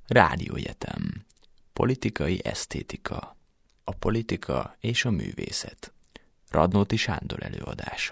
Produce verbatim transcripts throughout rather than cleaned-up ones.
Rádióegyetem. Politikai esztétika. A politika és a művészet. Radnóti Sándor előadása.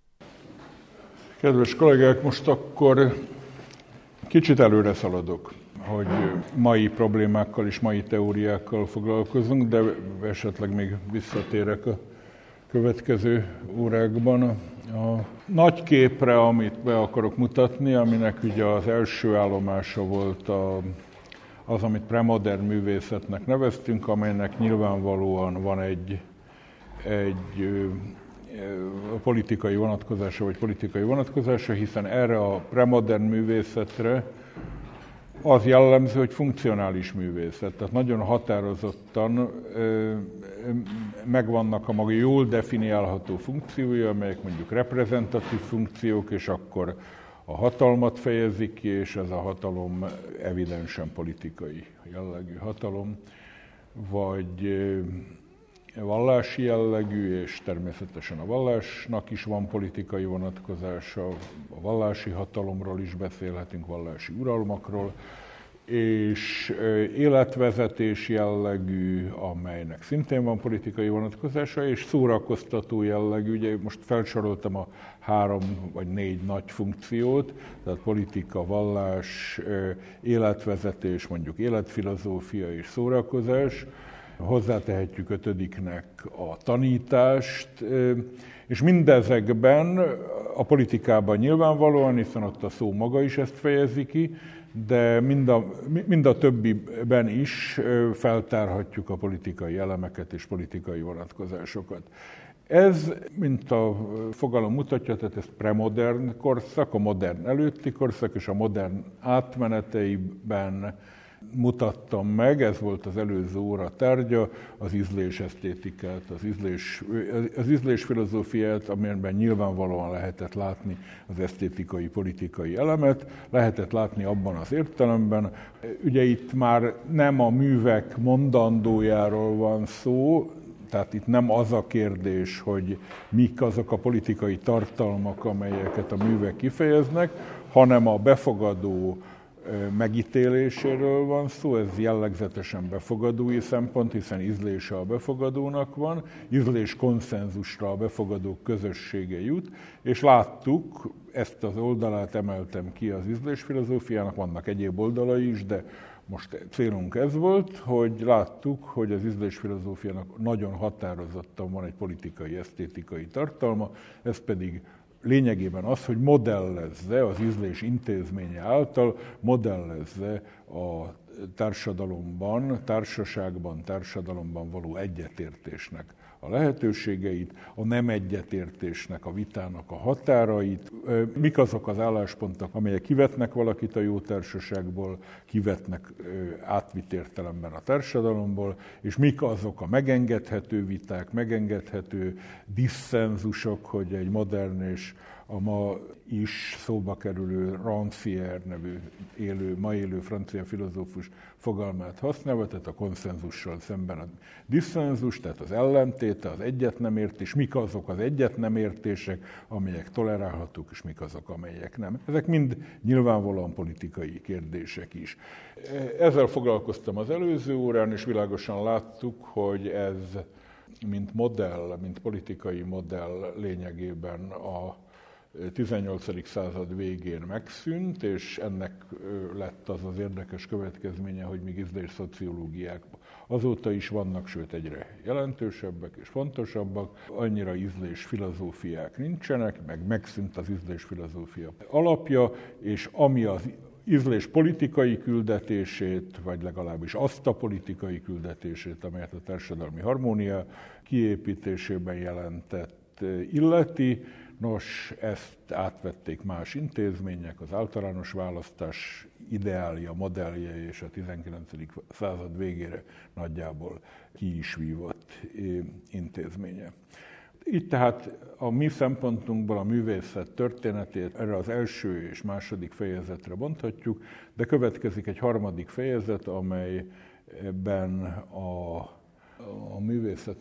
Kedves kollégák, most akkor kicsit előre szaladok, hogy mai problémákkal és mai teóriákkal foglalkozunk, de esetleg még visszatérek a következő órákban. A nagy képre, amit be akarok mutatni, aminek ugye az első állomása volt a, az, amit premodern művészetnek neveztünk, amelynek nyilvánvalóan van egy, egy politikai vonatkozása, vagy politikai vonatkozása, hiszen erre a premodern művészetre az jellemző, hogy funkcionális művészet. Tehát nagyon határozottan ö, megvannak a maga jól definiálható funkciói, amelyek mondjuk reprezentatív funkciók, és akkor a hatalmat fejezik ki, és ez a hatalom evidensen politikai jellegű hatalom, vagy ö, vallási jellegű, és természetesen a vallásnak is van politikai vonatkozása, a vallási hatalomról is beszélhetünk, vallási uralmakról, és életvezetés jellegű, amelynek szintén van politikai vonatkozása, és szórakoztató jellegű, ugye most felsoroltam a három vagy négy nagy funkciót, tehát politika, vallás, életvezetés, mondjuk életfilozófia és szórakozás. Hozzátehetjük ötödiknek a tanítást, és mindezekben a politikában nyilvánvalóan, hiszen ott a szó maga is ezt fejezi ki, de mind a, mind a többiben is feltárhatjuk a politikai elemeket és politikai vonatkozásokat. Ez, mint a fogalom mutatja, tehát ez premodern korszak, a modern előtti korszak, és a modern átmeneteiben mutattam meg, ez volt az előző óra tárgya, az ízlésesztétikát, az, ízlés, az ízlésfilozófiát, amelyben nyilvánvalóan lehetett látni az esztétikai, politikai elemet, lehetett látni abban az értelemben. Ugye itt már nem a művek mondandójáról van szó, tehát itt nem az a kérdés, hogy mik azok a politikai tartalmak, amelyeket a művek kifejeznek, hanem a befogadó megítéléséről van szó, ez jellegzetesen befogadói szempont, hiszen ízlése a befogadónak van, ízlés konszenzusra a befogadók közössége jut, és láttuk, ezt az oldalát emeltem ki az ízlésfilozófiának, vannak egyéb oldalai is, de most célunk ez volt, hogy láttuk, hogy az ízlésfilozófiának nagyon határozottan van egy politikai, esztétikai tartalma, ez pedig lényegében az, hogy modellezze az ízlés intézménye által, modellezze a társadalomban, társaságban, társadalomban való egyetértésnek a lehetőségeit, a nem egyetértésnek, a vitának a határait, mik azok az álláspontok, amelyek kivetnek valakit a jó társaságból, kivetnek átvitt értelemben a társadalomból, és mik azok a megengedhető viták, megengedhető disszenzusok, hogy egy modern és a ma is szóba kerülő Rancière nevű élő, ma élő francia filozófus fogalmát használva, tehát a konszenzussal szemben a disszenzus, tehát az ellentéte, az egyetnemértés, mik azok az egyetnemértések, amelyek tolerálhatók, és mik azok, amelyek nem. Ezek mind nyilvánvalóan politikai kérdések is. Ezzel foglalkoztam az előző órán, és világosan láttuk, hogy ez mint modell, mint politikai modell lényegében a tizennyolcadik század végén megszűnt, és ennek lett az az érdekes következménye, hogy még ízlésszociológiák azóta is vannak, sőt egyre jelentősebbek és fontosabbak. Annyira ízlésfilozófiák nincsenek, meg megszűnt az ízlésfilozófia alapja, és ami az ízlés politikai küldetését, vagy legalábbis azt a politikai küldetését, amelyet a társadalmi harmónia kiépítésében jelentett, illeti. Nos, ezt átvették más intézmények, az általános választás ideálja, modellje és a tizenkilencedik század végére nagyjából ki is vívott intézménye. Így tehát a mi szempontunkból a művészet történetét erre az első és második fejezetre bonthatjuk, de következik egy harmadik fejezet, amelyben a a művészet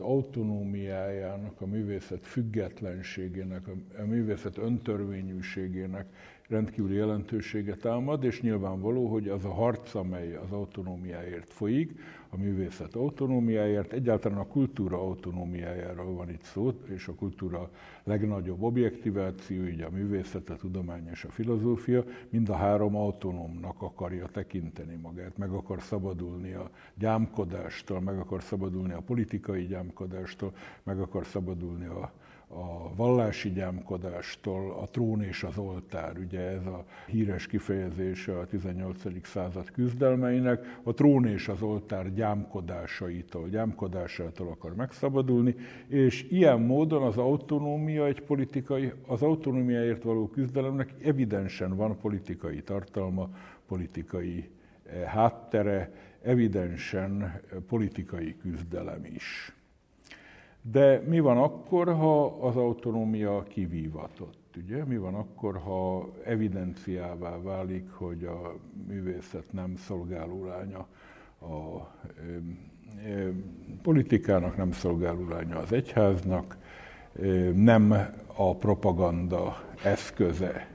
autonómiájának, a művészet függetlenségének, a művészet öntörvényűségének rendkívüli jelentőséget támad, és nyilvánvaló, hogy az a harc, amely az autonómiáért folyik, a művészet autonómiáért, egyáltalán a kultúra autonómiájáról van itt szó, és a kultúra legnagyobb objektiváció, így a művészet, a tudomány és a filozófia, mind a három autonómnak akarja tekinteni magát, meg akar szabadulni a gyámkodástól, meg akar szabadulni a politikai gyámkodástól, meg akar szabadulni a a vallási gyámkodástól, a trón és az oltár, ugye ez a híres kifejezése a tizennyolcadik század küzdelmeinek, a trón és az oltár gyámkodásaitól, gyámkodásától akar megszabadulni, és ilyen módon az autonómia egy politikai, az autonómiáért való küzdelemnek evidensen van politikai tartalma, politikai háttere, evidensen politikai küzdelem is. De mi van akkor, ha az autonómia kivívatott? Ugye? Mi van akkor, ha evidenciává válik, hogy a művészet nem szolgálulánya a e, e, politikának, nem szolgálulánya az egyháznak, e, nem a propaganda eszköze.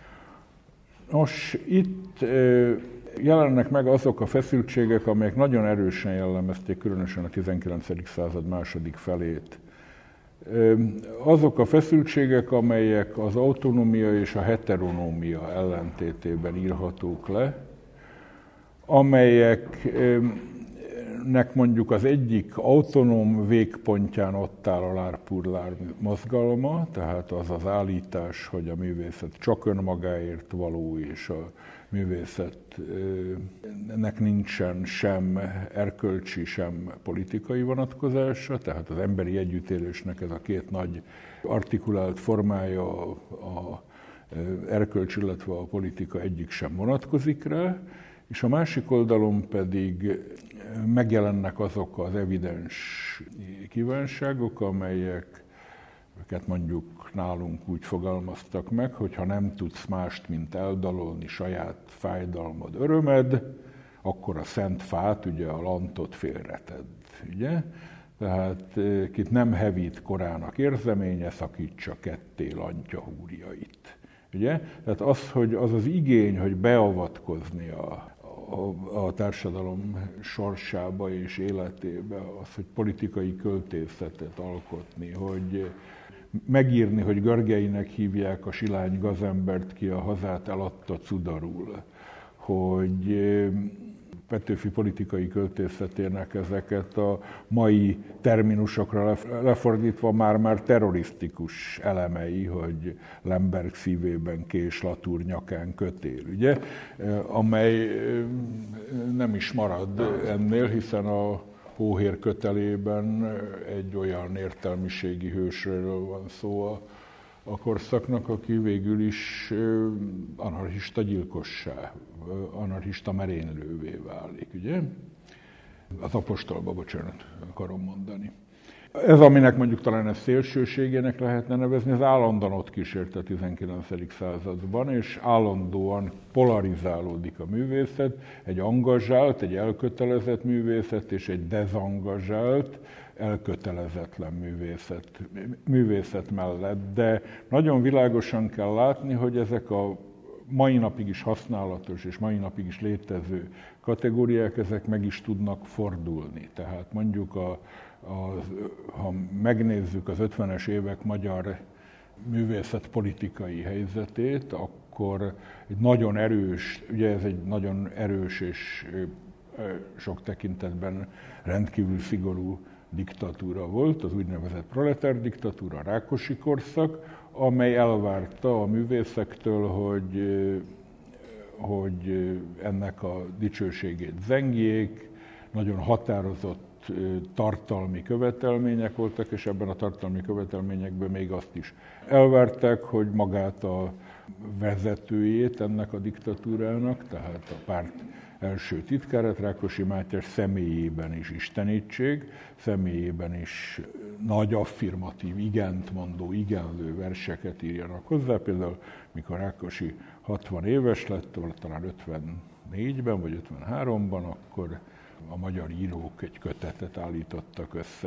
Nos, itt e, jelennek meg azok a feszültségek, amelyek nagyon erősen jellemezték, különösen a tizenkilencedik század második felét. Azok a feszültségek, amelyek az autonómia és a heteronómia ellentétében írhatók le, amelyeknek mondjuk az egyik autonóm végpontján ott áll a L'Art-pour-l'Art mozgalma, tehát az az állítás, hogy a művészet csak önmagáért való, és a művészetnek nincsen sem erkölcsi, sem politikai vonatkozása, tehát az emberi együttélésnek ez a két nagy artikulált formája, a erkölcs, illetve a politika egyik sem vonatkozik rá, és a másik oldalon pedig megjelennek azok az evidens kívánságok, amelyek őket mondjuk nálunk úgy fogalmaztak meg, hogy ha nem tudsz mást, mint eldalolni saját fájdalmad, örömed, akkor a szent fát, ugye a lantot félreted, ugye? Tehát kit nem hevít korának érzeménye, szakítsa ketté lantja húrjait, ugye? Tehát az, hogy az az igény, hogy beavatkozni a, a, a társadalom sorsába és életébe, az, hogy politikai költészetet alkotni, hogy megírni, hogy Görgeinek hívják a silány gazembert, ki a hazát eladta cudarul, hogy Petőfi politikai költészetének ezeket a mai terminusokra lefordítva már-már terrorisztikus elemei, hogy Lemberg szívében kés, Latour nyakán kötél, ugye? Amely nem is marad ennél, hiszen a Hóhér kötelében egy olyan értelmiségi hősről van szó a, a korszaknak, aki végül is anarchista gyilkossá, anarchista merénylővé válik, ugye? Az apostolba, bocsánat, akarom mondani. Ez, aminek mondjuk talán ez szélsőségének lehetne nevezni, az állandóan ott kísért a tizenkilencedik században, és állandóan polarizálódik a művészet, egy angazsált, egy elkötelezett művészet, és egy dezangazsált, elkötelezetlen művészet, művészet mellett. De nagyon világosan kell látni, hogy ezek a mai napig is használatos és mai napig is létező kategóriák, ezek meg is tudnak fordulni. Tehát mondjuk a A, ha megnézzük az ötvenes évek magyar művészetpolitikai helyzetét, akkor egy nagyon erős, ugye ez egy nagyon erős és sok tekintetben rendkívül szigorú diktatúra volt, az úgynevezett proletár diktatúra, a Rákosi korszak, amely elvárta a művészektől, hogy, hogy ennek a dicsőségét zengjék, nagyon határozott tartalmi követelmények voltak, és ebben a tartalmi követelményekben még azt is elvárták, hogy magát a vezetőjét ennek a diktatúrának, tehát a párt első titkárát, Rákosi Mátyás személyében is istenítsék, személyében is nagy affirmatív, igent mondó, igenlő verseket írjanak hozzá. Például, mikor Rákosi hatvan éves lett, talán ötvennégyben vagy ötvenháromban, akkor a magyar írók egy kötetet állítottak össze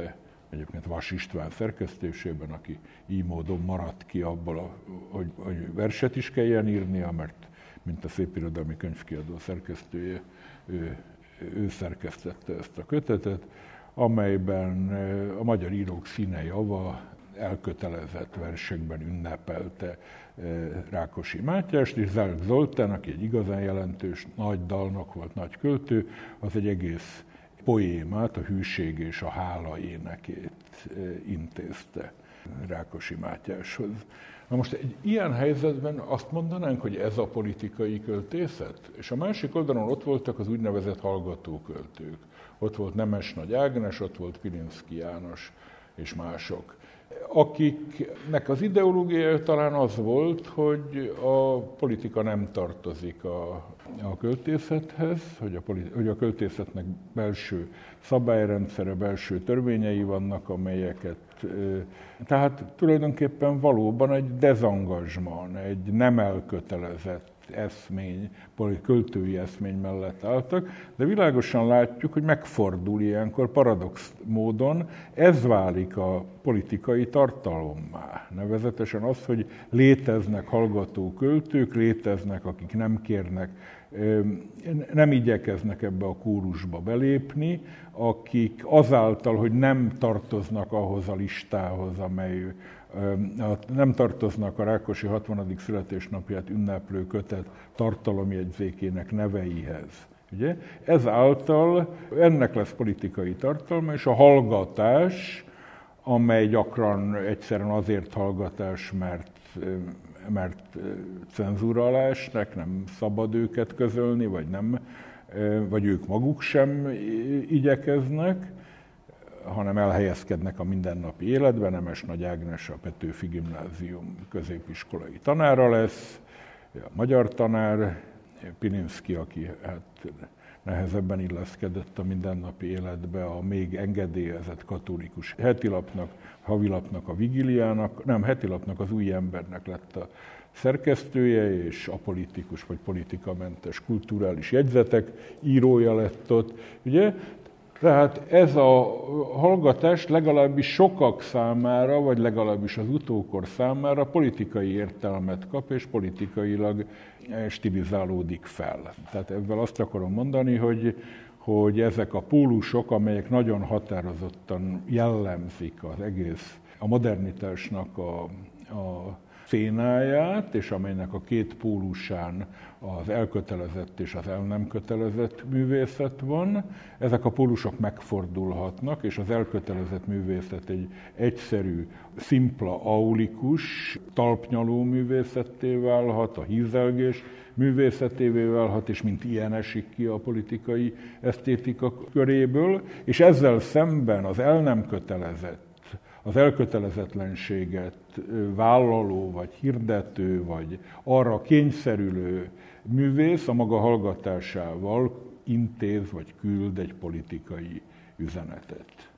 egyébként Vas István szerkesztésében, aki így módon maradt ki abból, a, hogy, hogy verset is kelljen írnia, mert mint a Szépirodalmi Könyvkiadó szerkesztője, ő, ő szerkesztette ezt a kötetet, amelyben a magyar írók színe java elkötelezett versekben ünnepelte Rákosi Mátyást, és Zelk Zoltán, aki egy igazán jelentős nagy dalnok volt, nagy költő, az egy egész poémát, a Hűség és a Hála énekét intézte Rákosi Mátyáshoz. Na most egy ilyen helyzetben azt mondanánk, hogy ez a politikai költészet? És a másik oldalon ott voltak az úgynevezett hallgatóköltők. Ott volt Nemes Nagy Ágnes, ott volt Pilinszky János és mások, akiknek az ideológiája talán az volt, hogy a politika nem tartozik a, a költészethez, hogy a, politi- hogy a költészetnek belső szabályrendszere, belső törvényei vannak, amelyeket... Tehát tulajdonképpen valóban egy dezengagement, egy nem elkötelezett eszmény, költői eszmény mellett álltak, de világosan látjuk, hogy megfordul ilyenkor paradox módon, ez válik a politikai tartalommá. Nevezetesen az, hogy léteznek hallgató költők, léteznek, akik nem kérnek, nem igyekeznek ebbe a kórusba belépni, akik azáltal, hogy nem tartoznak ahhoz a listához, amely nem tartoznak a Rákosi hatvanadik születésnapját ünneplő kötet tartalomjegyzékének neveihez. Ugye? Ezáltal ennek lesz politikai tartalma, és a hallgatás, amely gyakran egyszerűen azért hallgatás, mert, mert cenzúra alá esnek, nem szabad őket közölni, vagy, nem, vagy ők maguk sem igyekeznek, hanem elhelyezkednek a mindennapi életben. Nemes Nagy Ágnes a Petőfi Gimnázium középiskolai tanára lesz, a magyar tanár, Pilinszky, aki hát nehezebben illeszkedett a mindennapi életbe, a még engedélyezett katolikus hetilapnak, havilapnak, a Vigiliának, nem, hetilapnak, az Új Embernek lett a szerkesztője, és apolitikus vagy politikamentes kulturális jegyzetek írója lett ott. Ugye? Tehát ez a hallgatás legalábbis sokak számára, vagy legalábbis az utókor számára politikai értelmet kap, és politikailag stilizálódik fel. Tehát ebben azt akarom mondani, hogy, hogy ezek a pólusok, amelyek nagyon határozottan jellemzik az egész, a modernitásnak a, a szénáját, és amelynek a két pólusán az elkötelezett és az el nem kötelezett művészet van. Ezek a pólusok megfordulhatnak, és az elkötelezett művészet egy egyszerű, szimpla, aulikus, talpnyaló művészetté válhat, a hízelgés művészetévé válhat, és mint ilyen esik ki a politikai esztétika köréből, és ezzel szemben az el nem kötelezett, az elkötelezetlenséget vállaló, vagy hirdető, vagy arra kényszerülő művész a maga hallgatásával intéz, vagy küld egy politikai üzenetet.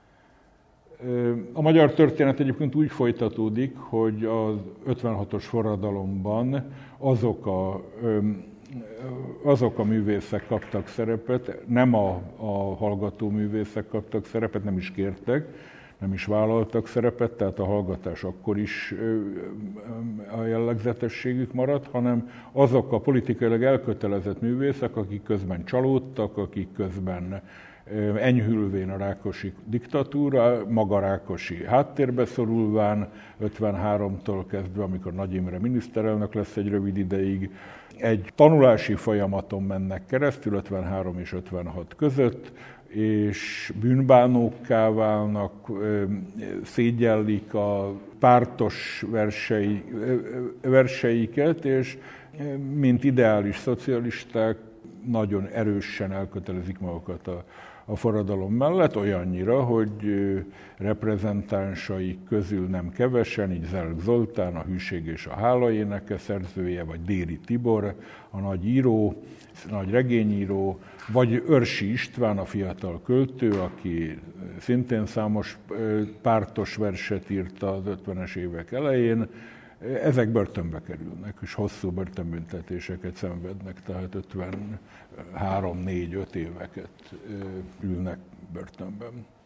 A magyar történet egyébként úgy folytatódik, hogy az ötvenhatos forradalomban azok a, azok a művészek kaptak szerepet, nem a, a hallgató művészek kaptak szerepet, nem is kértek, nem is vállaltak szerepet, tehát a hallgatás akkor is a jellegzetességük maradt, hanem azok a politikailag elkötelezett művészek, akik közben csalódtak, akik közben enyhülvén a rákosi diktatúra, maga Rákosi háttérbe szorulván, ötvenháromtól kezdve, amikor Nagy Imre miniszterelnök lesz egy rövid ideig, egy tanulási folyamaton mennek keresztül ötvenhárom és ötvenhat között, és bűnbánókká válnak, szégyellik a pártos versei, verseiket, és mint ideális szocialisták nagyon erősen elkötelezik magukat a, a forradalom mellett, olyannyira, hogy reprezentánsaik közül nem kevesen, így Zelk Zoltán, a Hűség és a Hála éneke szerzője, vagy Déri Tibor, a nagy író, nagy regényíró, vagy Örsi István, a fiatal költő, aki szintén számos pártos verset írt az ötvenes évek elején. Ezek börtönbe kerülnek, és hosszú börtönbüntetéseket szenvednek, tehát ötvenhárom, négy, öt éveket ülnek börtönben.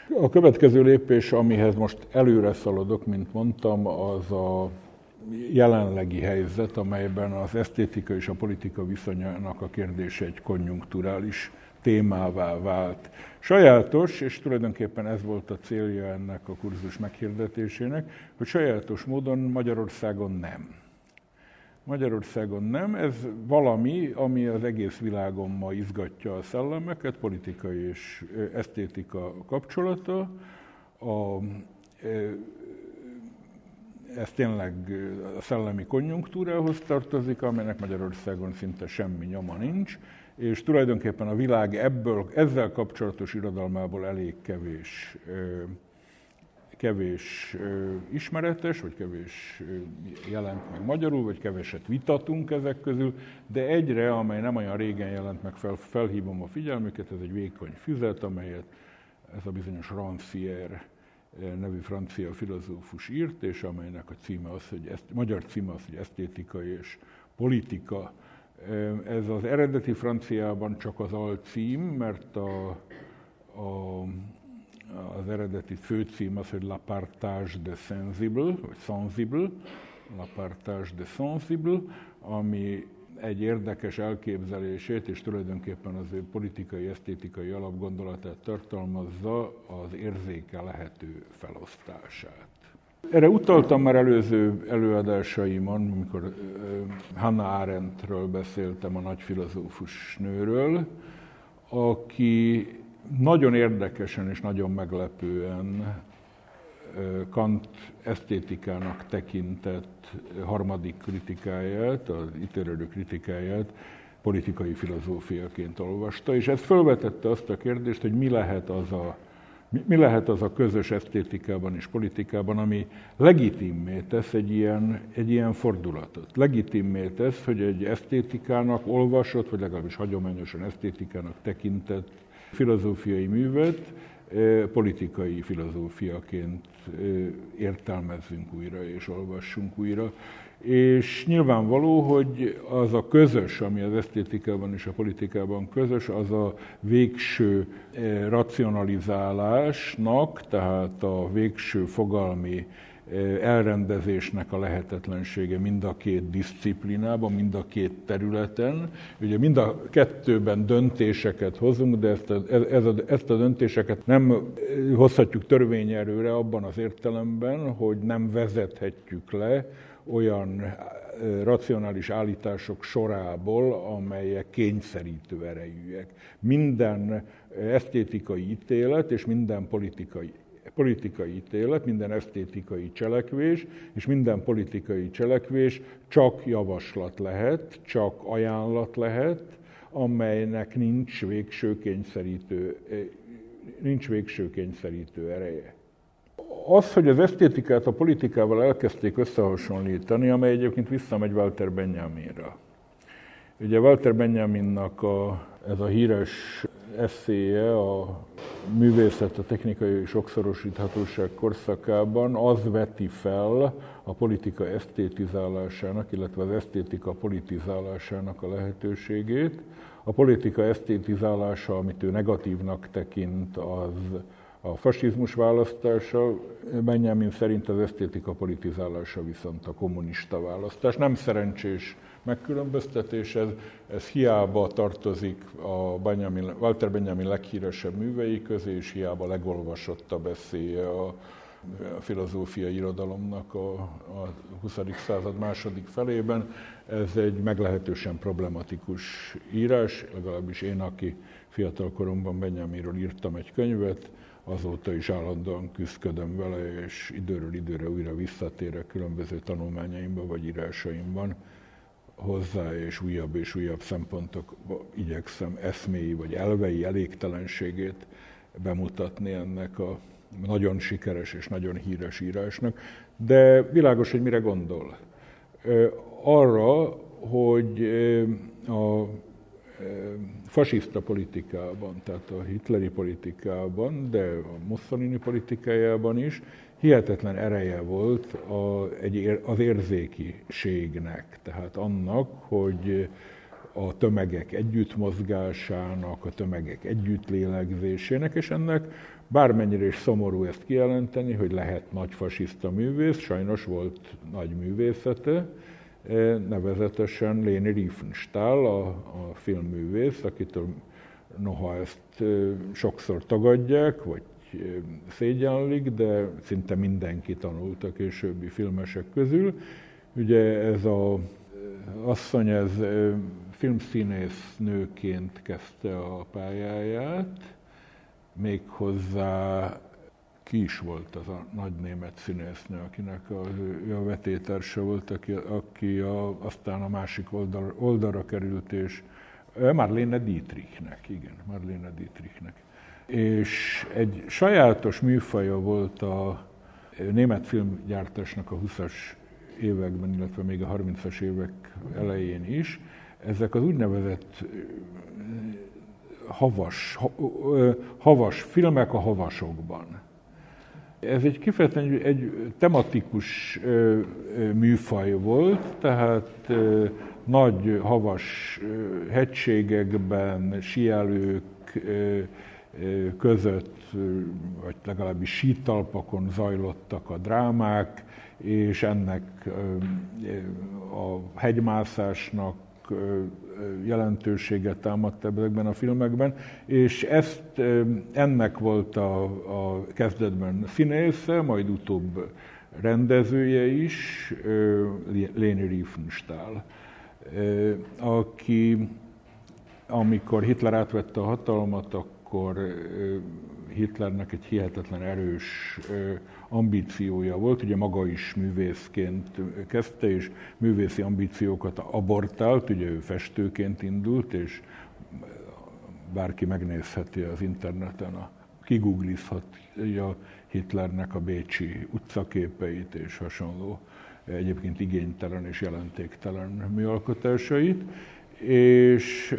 A következő lépés, amihez most előre szaladok, mint mondtam, az a jelenlegi helyzet, amelyben az esztétika és a politika viszonyának a kérdése egy konjunkturális témává vált. Sajátos, és tulajdonképpen ez volt a célja ennek a kurzus meghirdetésének, hogy sajátos módon Magyarországon nem. Magyarországon nem, ez valami, ami az egész világon ma izgatja a szellemeket, politikai és esztétika kapcsolata. A, ez tényleg a szellemi konjunktúrához tartozik, amelynek Magyarországon szinte semmi nyoma nincs, és tulajdonképpen a világ ebből, ezzel kapcsolatos irodalmából elég kevés, kevés ismeretes, vagy kevés jelent meg magyarul, vagy keveset vitatunk ezek közül, de egyre, amely nem olyan régen jelent meg, fel, felhívom a figyelmüket, ez egy vékony füzet, amelyet ez a bizonyos Rancière nevű francia filozófus írt, és amelynek a címe az, hogy ezt, magyar címe az, hogy esztétika és politika. Ez az eredeti franciában csak az alcím, mert a, a, az eredeti főcím az, hogy La Partage de Sensible, vagy Sensible, La Partage de Sensible, ami egy érdekes elképzelését, és tulajdonképpen az ő politikai, esztétikai alapgondolatát tartalmazza, az érzékelhető felosztását. Erre utaltam már előző előadásaimon, amikor Hannah Arendtről beszéltem, a nagy filozófus nőről, aki nagyon érdekesen és nagyon meglepően Kant esztétikának tekintett harmadik kritikáját, az ítélő kritikáját politikai filozófiaként olvasta, és ez felvetette azt a kérdést, hogy mi lehet az a, mi lehet az a közös esztétikában és politikában, ami legitimmé tesz egy ilyen, egy ilyen fordulatot. Legitimmé tesz, hogy egy esztétikának olvasott, vagy legalábbis hagyományosan esztétikának tekintett filozófiai művet politikai filozófiaként értelmezzünk újra és olvassunk újra. És nyilvánvaló, hogy az a közös, ami az esztétikában és a politikában közös, az a végső racionalizálásnak, tehát a végső fogalmi elrendezésnek a lehetetlensége mind a két disziplinában, mind a két területen. Ugye mind a kettőben döntéseket hozunk, de ezt a, ez a, ezt a döntéseket nem hozhatjuk törvényerőre abban az értelemben, hogy nem vezethetjük le olyan racionális állítások sorából, amelyek kényszerítő erejűek. Minden esztétikai ítélet és minden politikai politikai ítélet, minden esztétikai cselekvés és minden politikai cselekvés csak javaslat lehet, csak ajánlat lehet, amelynek nincs végső kényszerítő, nincs végső kényszerítő ereje. Az, hogy az esztétikát a politikával elkezdték összehasonlítani, amely egyébként visszamegy Walter Benjaminra. Ugye Walter Benjaminnak a, ez a híres eszéje a művészet, a technikai sokszorosíthatóság korszakában az veti fel a politika esztétizálásának, illetve az esztétika politizálásának a lehetőségét. A politika esztétizálása, amit ő negatívnak tekint, az a fasizmus választása, Benjamin szerint az esztétika politizálása viszont a kommunista választás. Nem szerencsés megkülönböztetés, ez, ez hiába tartozik a Benjamin, Walter Benjamin leghíresebb művei közé, és hiába legolvasottabb eszéje a, a filozófiai irodalomnak a, a huszadik század második felében. Ez egy meglehetősen problematikus írás, legalábbis én, aki fiatal koromban Benjaminről írtam egy könyvet, azóta is állandóan küzdködöm vele, és időről időre újra visszatérek különböző tanulmányaimban vagy írásaimban hozzá, és újabb és újabb szempontokba igyekszem eszméi vagy elvei elégtelenségét bemutatni ennek a nagyon sikeres és nagyon híres írásnak. De világos, hogy mire gondol. Arra, hogy a fasiszta politikában, tehát a hitleri politikában, de a Mussolini politikájában is hihetetlen ereje volt a, egy, az érzékiségnek, tehát annak, hogy a tömegek együttmozgásának, a tömegek együttlélegzésének, és ennek bármennyire is szomorú ezt kijelenteni, hogy lehet nagy fasiszta művész, sajnos volt nagy művészete, nevezetesen Leni Riefenstahl, a, a filmművész, akitől noha ezt sokszor tagadják, vagy szégyenlik, de szinte mindenki tanult a későbbi filmesek közül. Ugye ez a asszony, ez filmszínész nőként kezdte a pályáját, méghozzá ki is volt az a nagy német színésznő, akinek a, a vetétársa volt, aki, aki a, aztán a másik oldal, oldalra került, és Marlene Dietrichnek, igen, Marlene Dietrichnek. És egy sajátos műfaja volt a német filmgyártásnak a húszas években, illetve még a harmincas évek elején is. Ezek az úgynevezett havas, havas filmek a havasokban. Ez egy kifejezetten egy tematikus műfaj volt, tehát nagy havas hegységekben, síelők között, vagy legalábbis sítalpakon zajlottak a drámák, és ennek a hegymászásnak jelentőséget támadt ezekben a filmekben, és ezt, ennek volt a, a kezdetben színésze, majd utóbb rendezője is, Leni Riefenstahl, aki, amikor Hitler átvette a hatalmat, akkor Hitlernek egy hihetetlen erős ambíciója volt, ugye maga is művészként kezdte, és művészi ambíciókat abortált, ugye ő festőként indult, és bárki megnézheti az interneten, a, kigooglizhatja Hitlernek a bécsi utcaképeit és hasonló, egyébként igénytelen és jelentéktelen műalkotásait, és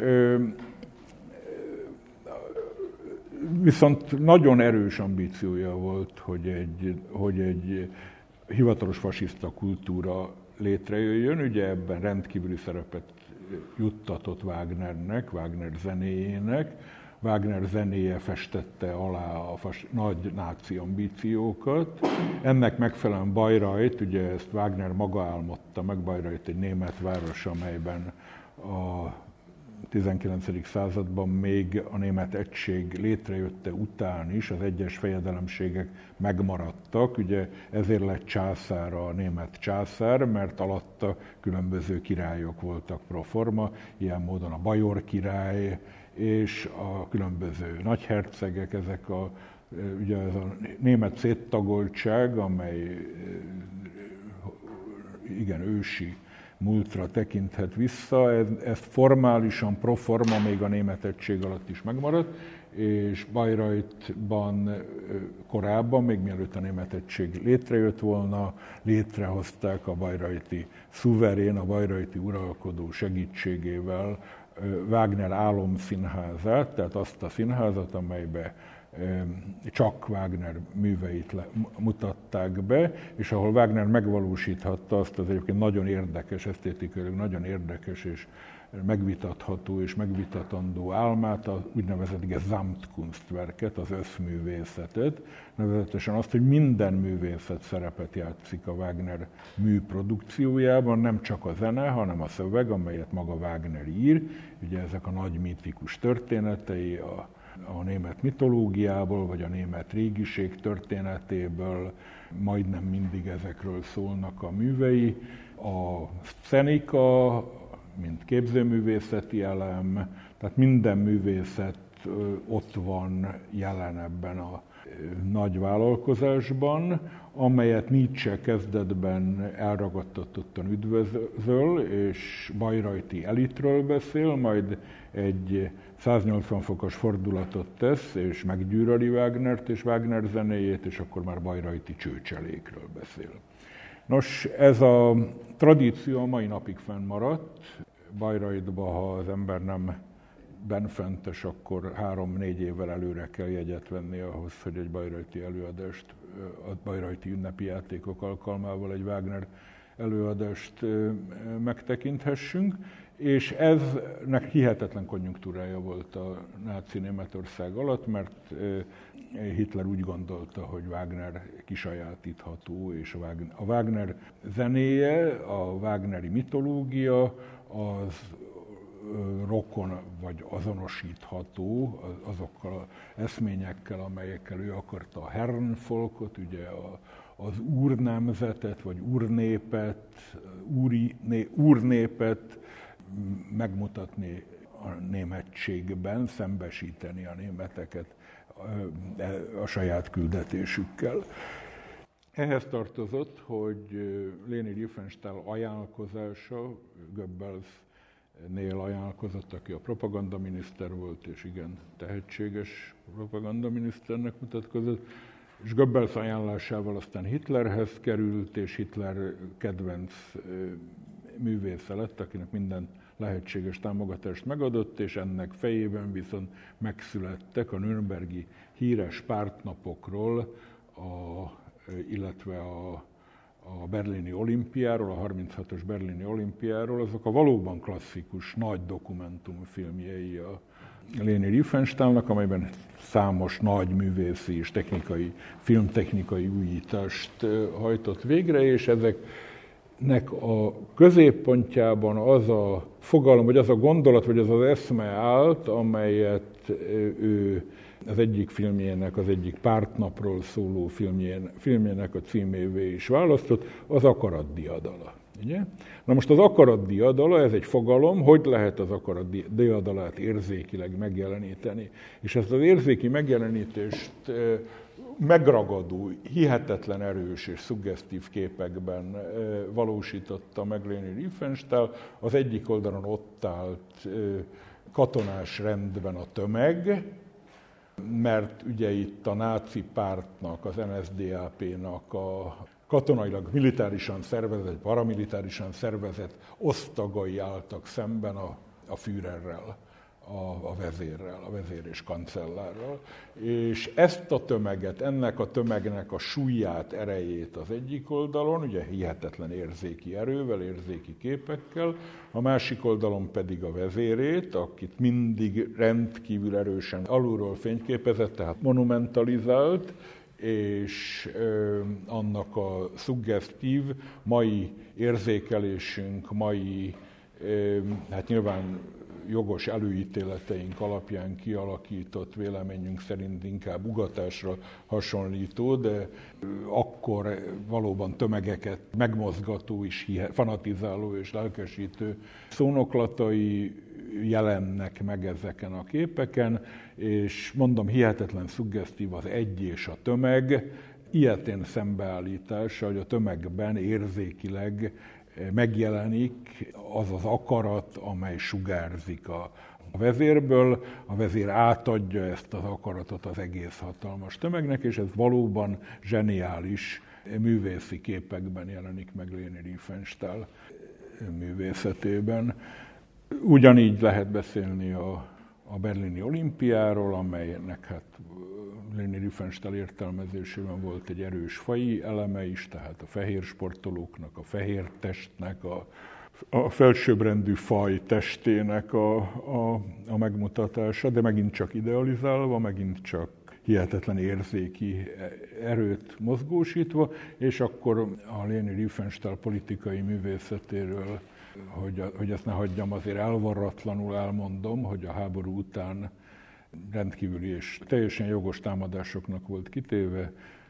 viszont nagyon erős ambíciója volt, hogy egy, hogy egy hivatalos fasiszta kultúra létrejöjjön. Ugye ebben rendkívüli szerepet juttatott Wagnernek, Wagner zenéjének. Wagner zenéje festette alá a fas, nagy náci ambíciókat. Ennek megfelelően Bayreuth, ugye ezt Wagner maga álmodta meg, Bayreuth egy német város, amelyben a tizenkilencedik században még a német egység létrejötte után is az egyes fejedelemségek megmaradtak, ugye ezért lett császár a német császár, mert alatta különböző királyok voltak pro forma, ilyen módon a bajor király és a különböző nagyhercegek, ezek a, ugye ez a német széttagoltság, amely igen ősi múltra tekinthet vissza, ez, ez formálisan, proforma még a német egység alatt is megmaradt, és Bayreuthban korábban, még mielőtt a német egység létrejött volna, létrehozták a bayreuthi szuverén, a bayreuthi uralkodó segítségével Wagner álomszínházát, tehát azt a színházat, amelybe csak Wagner műveit le, mutatták be, és ahol Wagner megvalósíthatta azt az egyébként nagyon érdekes, esztétikailag nagyon érdekes és megvitatható és megvitatandó álmát, az úgynevezett Gesamtkunstwerket, az összművészetet, nevezetesen azt, hogy minden művészet szerepet játszik a Wagner műprodukciójában, nem csak a zene, hanem a szöveg, amelyet maga Wagner ír, ugye ezek a nagy mítikus történetei, a a német mitológiából, vagy a német régiség történetéből, majdnem mindig ezekről szólnak a művei. A szenika, mint képzőművészeti elem, tehát minden művészet ott van jelen ebben a nagy vállalkozásban, amelyet Nietzsche kezdetben elragadtatottan üdvözöl, és bayreuthi elitről beszél, majd egy száznyolcvan fokos fordulatot tesz, és meggyűlöli Wagnert és Wagner zenéjét, és akkor már bayreuthi csőcselékről beszél. Nos, ez a tradíció a mai napig fennmaradt. Bayreuthba, ha az ember nem benfentes, akkor három-négy évvel előre kell jegyet venni ahhoz, hogy egy bayreuthi előadást, a bayreuthi ünnepi játékok alkalmával egy Wagner előadást megtekinthessünk, És eznek hihetetlen konjunktúrája volt a náci Németország alatt, mert Hitler úgy gondolta, hogy Wagner kisajátítható, és a Wagner zenéje, a Wagneri mitológia az rokon vagy azonosítható azokkal az eszményekkel, amelyekkel ő akarta a Herrenvolkot, ugye a, az úrnemzetet, vagy úrnépet, úri, né, úrnépet megmutatni a németségben, szembesíteni a németeket a saját küldetésükkel. Ehhez tartozott, hogy Leni Riefenstahl ajánlkozása, Goebbelsnél ajánlkozott, aki a propagandaminiszter volt, és igen tehetséges propagandaminiszternek mutatkozott, és Goebbels ajánlásával aztán Hitlerhez került, és Hitler kedvenc művésze lett, akinek minden lehetséges támogatást megadott, és ennek fejében viszont megszülettek a nürnbergi híres pártnapokról, a, illetve a, a berlini olimpiáról, a harminchatos berlini olimpiáról, azok a valóban klasszikus nagy dokumentumfilmjei a Leni Riefenstahlnak, amelyben számos nagy művészi és technikai, filmtechnikai újítást hajtott végre, és ezek nek a középpontjában az a fogalom, vagy az a gondolat, vagy az az eszme állt, amelyet ő az egyik filmjének, az egyik pártnapról szóló filmjén, filmjének a címévé is választott, az akarat diadala. Ugye? Na most az akarat diadala, ez egy fogalom, hogy lehet az akarat diadalát érzékileg megjeleníteni. És ezt az érzéki megjelenítést megragadó, hihetetlen erős és szuggesztív képekben valósította meg Leni Riefenstahl. Az egyik oldalon ott állt katonás rendben a tömeg, mert ugye itt a náci pártnak, az en es dé á pé-nak a katonailag militárisan szervezett, paramilitárisan szervezett osztagai álltak szemben a, a Führerrel, a, a vezérrel, a vezér és kancellárral. És ezt a tömeget, ennek a tömegnek a súlyát, erejét az egyik oldalon, ugye hihetetlen érzéki erővel, érzéki képekkel, a másik oldalon pedig a vezérét, akit mindig rendkívül erősen alulról fényképezett, tehát monumentalizált, és ö, annak a szuggesztív mai érzékelésünk, mai, ö, hát nyilván jogos előítéleteink alapján kialakított, véleményünk szerint inkább ugatásra hasonlító, de akkor valóban tömegeket megmozgató és fanatizáló és lelkesítő szónoklatai jelennek meg ezeken a képeken, és mondom, hihetetlen szuggesztív az egy és a tömeg, ilyetén szembeállítása, hogy a tömegben érzékileg megjelenik az az akarat, amely sugárzik a vezérből, a vezér átadja ezt az akaratot az egész hatalmas tömegnek, és ez valóban zseniális művészi képekben jelenik meg Leni Riefenstahl művészetében. Ugyanígy lehet beszélni a, a berlini olimpiáról, amelynek hát Leni Riefenstahl értelmezésében volt egy erős faji eleme is, tehát a fehér sportolóknak, a fehér testnek, a, a felsőbbrendű faj testének a, a, a megmutatása, de megint csak idealizálva, megint csak hihetetlen érzéki erőt mozgósítva, és akkor a Leni Riefenstahl politikai művészetéről, hogy, hogy ezt ne hagyjam, azért elvarratlanul elmondom, hogy a háború után rendkívüli és teljesen jogos támadásoknak volt kitéve,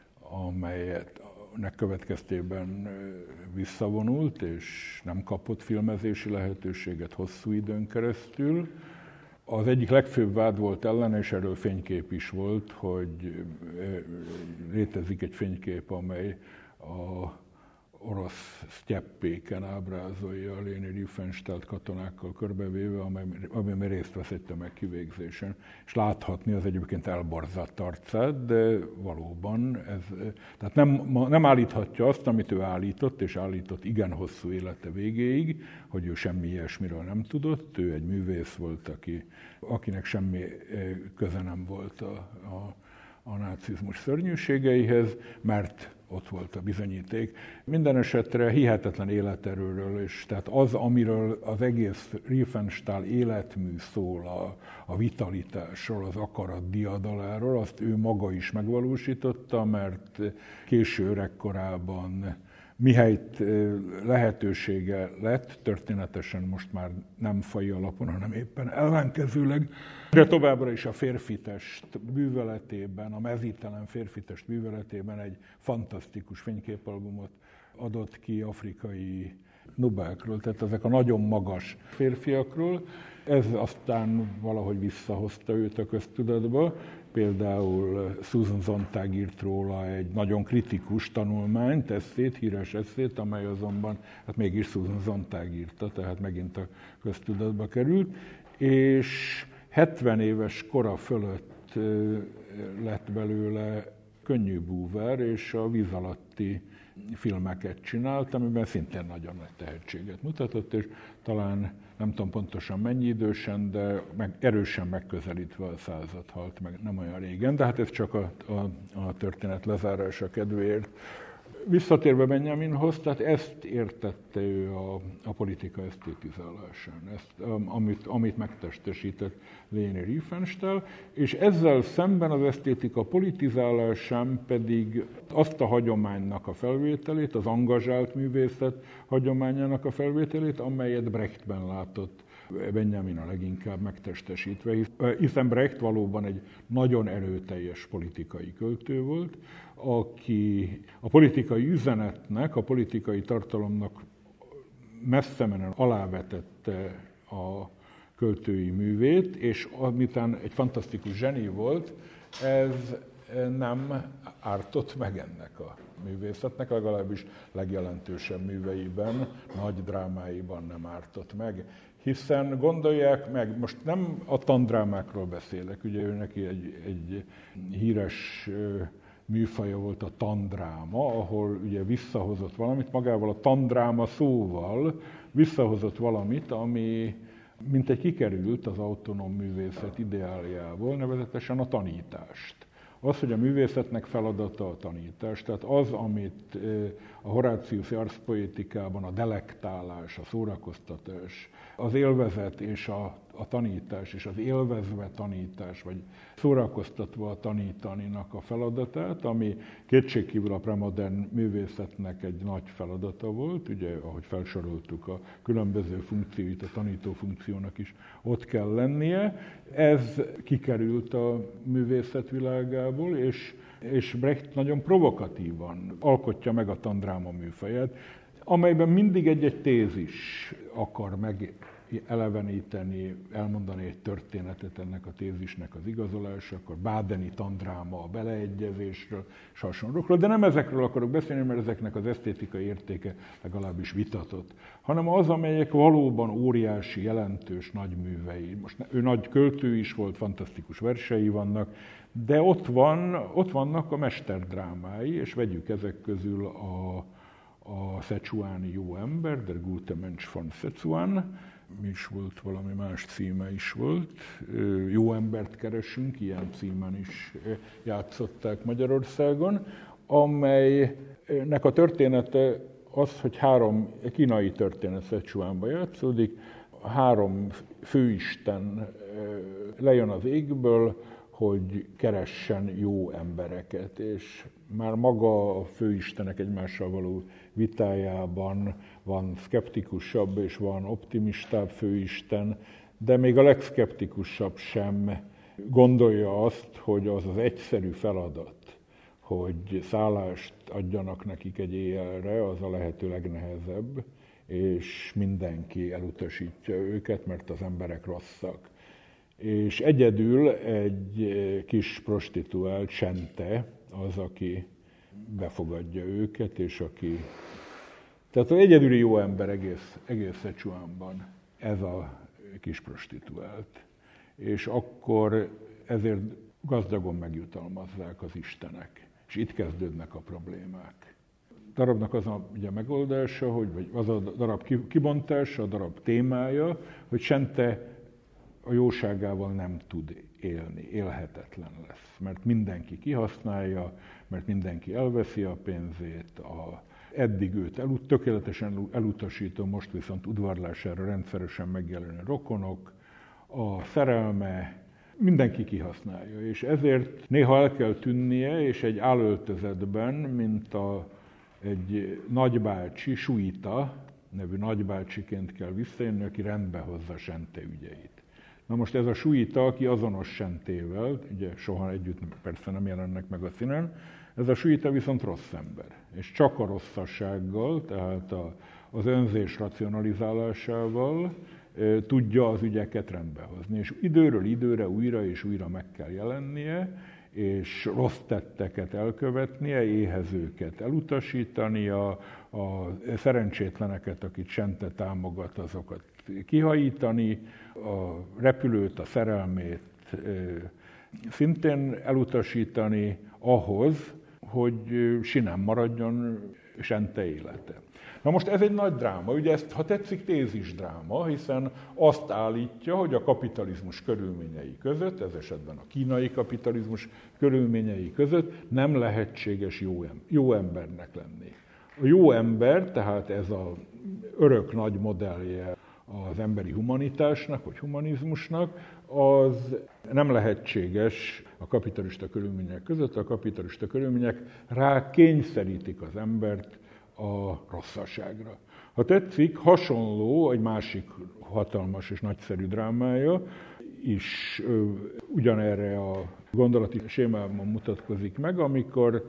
amelynek következtében visszavonult, és nem kapott filmezési lehetőséget hosszú időn keresztül. Az egyik legfőbb vád volt ellene, és erről fénykép is volt, hogy létezik egy fénykép, amely a orosz sztyeppéken ábrázolja a Leni Riefenstahlt katonákkal körbevéve, amely részt vesz egy tömegkivégzésen. És láthatni az egyébként elborzadt arcát, de valóban ez, tehát nem, nem állíthatja azt, amit ő állított, és állított igen hosszú élete végéig, hogy ő semmi ilyesmiről nem tudott. Ő egy művész volt, aki, akinek semmi köze nem volt a, a, a nácizmus szörnyűségeihez, mert ott volt a bizonyíték. Minden esetre hihetetlen életerőről, és tehát az, amiről az egész Riefenstahl életmű szól, a, a vitalitásról, az akarat diadaláról, azt ő maga is megvalósította, mert késő öregkorában mihelyt lehetősége lett, történetesen most már nem faji alapon, hanem éppen ellenkezőleg, de továbbra is a férfitest műveletében, a mezítelen férfitest műveletében egy fantasztikus fényképalbumot adott ki afrikai nubákról, tehát ezek a nagyon magas férfiakról. Ez aztán valahogy visszahozta őt a köztudatba. Például Susan Sontag írt róla egy nagyon kritikus tanulmányt, esszét, híres esszét, amely azonban hát mégis Susan Sontag írta, tehát megint a köztudatba került, és hetven éves kora fölött lett belőle könnyű búvár, és a víz alatti filmeket csinált, amiben szintén nagyon nagy tehetséget mutatott, és talán nem tudom pontosan mennyi idősen, de meg, erősen megközelítve a század halt meg nem olyan régen, de hát ez csak a, a, a történet lezárása kedvéért. Visszatérve Benjaminhoz, tehát ezt értette ő a, a politika esztétizálásán, ezt, amit, amit megtestesített Leni Riefenstahl, és ezzel szemben az esztétika politizálásán pedig azt a hagyománynak a felvételét, az angazsált művészet hagyományának a felvételét, amelyet Brechtben látott Benjamin a leginkább megtestesítve, hiszen Brecht valóban egy nagyon erőteljes politikai költő volt, aki a politikai üzenetnek, a politikai tartalomnak messze menően alávetette a költői művét, és amitán egy fantasztikus zseni volt, ez nem ártott meg ennek a művészetnek, legalábbis legjelentősebb műveiben, nagy drámáiban nem ártott meg. Hiszen gondolják meg, most nem a tandrámákról beszélek, ugye ő neki egy, egy híres műfaja volt a tandráma, ahol ugye visszahozott valamit, magával a tandráma szóval visszahozott valamit, ami mint egy kikerült az autonóm művészet ideáljából, nevezetesen a tanítást. Az, hogy a művészetnek feladata a tanítás, tehát az, amit a Horáciusi arszpoetikában a delektálás, a szórakoztatás, az élvezet és a, a tanítás, és az élvezve tanítás, vagy szórakoztatva tanítaninak a feladatát, ami kétségkívül a premodern művészetnek egy nagy feladata volt, ugye, ahogy felsoroltuk a különböző funkcióit, a tanító funkciónak is ott kell lennie. Ez kikerült a művészet világából, és, és Brecht nagyon provokatívan alkotja meg a tandráma műfaját, amelyben mindig egy-egy tézis akar megeleveníteni, elmondani egy történetet ennek a tézisnek az igazolása, akkor Badeni tandráma a beleegyezésről, és hasonlókról, de nem ezekről akarok beszélni, mert ezeknek az esztétikai értéke legalábbis vitatott, hanem az, amelyek valóban óriási, jelentős nagy művei. Most ő nagy költő is volt, fantasztikus versei vannak, de ott, van, ott vannak a mesterdrámái, és vegyük ezek közül a a Szechuáni jó ember, Der gute Mensch von Szechuan, mi is volt, valami más címe is volt, Jó embert keresünk, ilyen címen is játszották Magyarországon, amelynek a története az, hogy három kínai történet Szechuánban játszódik, három főisten lejön az égből, hogy keressen jó embereket, és már maga a főistenek egymással való vitájában van szkeptikusabb és van optimistább főisten, de még a legszkeptikusabb sem gondolja azt, hogy az az egyszerű feladat, hogy szállást adjanak nekik egy éjjelre, az a lehető legnehezebb, és mindenki elutasítja őket, mert az emberek rosszak. És egyedül egy kis prostituált, Sente, az, aki befogadja őket, és aki... Tehát az egyedüli jó ember egész, egész Szechuánban ez a kis prostituált. És akkor ezért gazdagon megjutalmazzák az istenek. És itt kezdődnek a problémák. A darabnak az a ugye, megoldása, hogy, vagy az a darab kibontása, a darab témája, hogy Sente a jóságával nem tud élni, élhetetlen lesz, mert mindenki kihasználja, mert mindenki elveszi a pénzét, a, eddig őt elut, tökéletesen elutasító, most viszont udvarlására rendszeresen megjelenő rokonok, a szerelme, mindenki kihasználja, és ezért néha el kell tűnnie, és egy álöltözetben, mint a, egy nagybácsi, Suita nevű nagybácsiként kell visszajönni, aki rendbe hozza Sente ügyeit. Na most ez a Suita, aki azonos Sentével, ugye soha együtt persze nem jelennek meg a színen, ez a Suita viszont rossz ember, és csak a rosszassággal, tehát a, az önzés racionalizálásával e, tudja az ügyeket rendbehozni. És időről időre újra és újra meg kell jelennie, és rossz tetteket elkövetnie, éhezőket elutasítania, a szerencsétleneket, akit Sente támogat, azokat kihajítani, a repülőt, a szerelmét e, szintén elutasítani ahhoz, hogy sinem maradjon Sente élete. Na most ez egy nagy dráma, ugye ezt, ha tetszik, tézis dráma, hiszen azt állítja, hogy a kapitalizmus körülményei között, ez esetben a kínai kapitalizmus körülményei között nem lehetséges jó, em- jó embernek lenni. A jó ember, tehát ez az örök nagy modellje az emberi humanitásnak, vagy humanizmusnak, az nem lehetséges a kapitalista körülmények között. A kapitalista körülmények rá kényszerítik az embert a rosszaságra. Ha tetszik, hasonló egy másik hatalmas és nagyszerű drámája is ö, ugyanerre a gondolati sémában mutatkozik meg, amikor